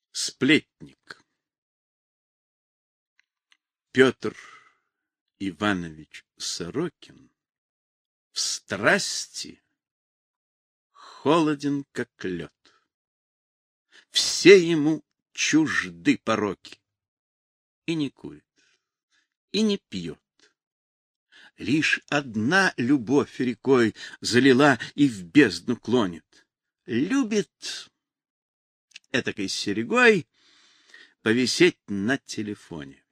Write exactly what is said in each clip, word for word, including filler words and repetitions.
Сплетник. Петр Иванович Сорокин в страсти холоден, как лед. Все ему чужды пороки. И не курит, и не пьет. Лишь одна любовь рекой залила и в бездну клонит. Любит этакой серегой повисеть на телефоне.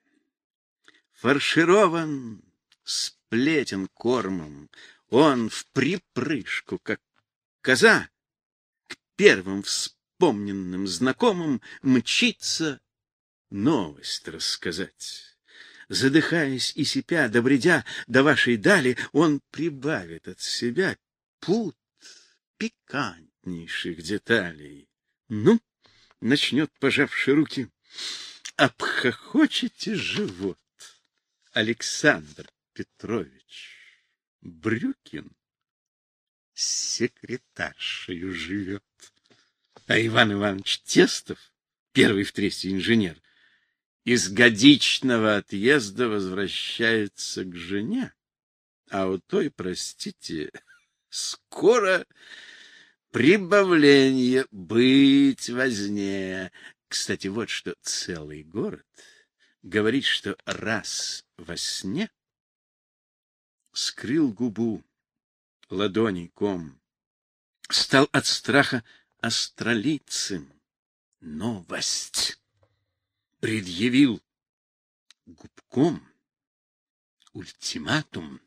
Фарширован, сплетен кормом, он в припрыжку, как коза, к первым вспомненным знакомым мчится новость рассказать. Задыхаясь и сипя, добредя до вашей дали, он прибавит от себя пут пикантнейших деталей. Ну, начнет, пожавши руки, обхохочете живот. Александр Петрович Брюкин с секретаршею живет. А Иван Иванович Тестов, первый в тресте инженер, из годичного отъезда возвращается к жене, а у той, простите, скоро прибавление быть возне. Кстати, вот что целый город говорит, что раз во сне скрыл губу ладоней ком, стал от страха астролицем. Новость предъявил губком ультиматум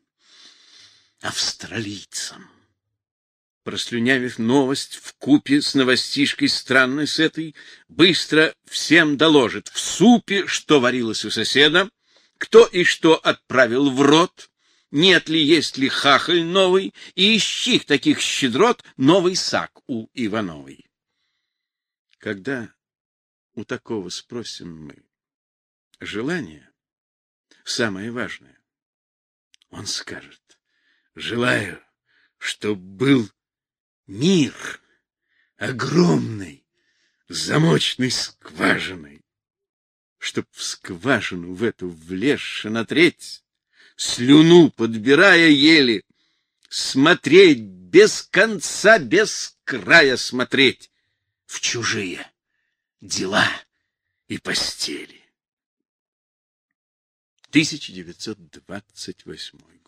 австралийцам. Прослюнявив новость вкупе с новостишкой странной с этой, быстро всем доложит в супе, что варилось у соседа, кто и что отправил в рот, нет ли, есть ли хахаль новый, и из чьих таких щедрот новый сак у Ивановой. Когда у такого спросим мы желание, самое важное, он скажет: желаю, чтоб был мир огромной замочной скважиной, чтоб в скважину в эту влезши на треть, слюну подбирая еле, смотреть без конца, без края смотреть в чужие дела и постели. тысяча девятьсот двадцать восьмой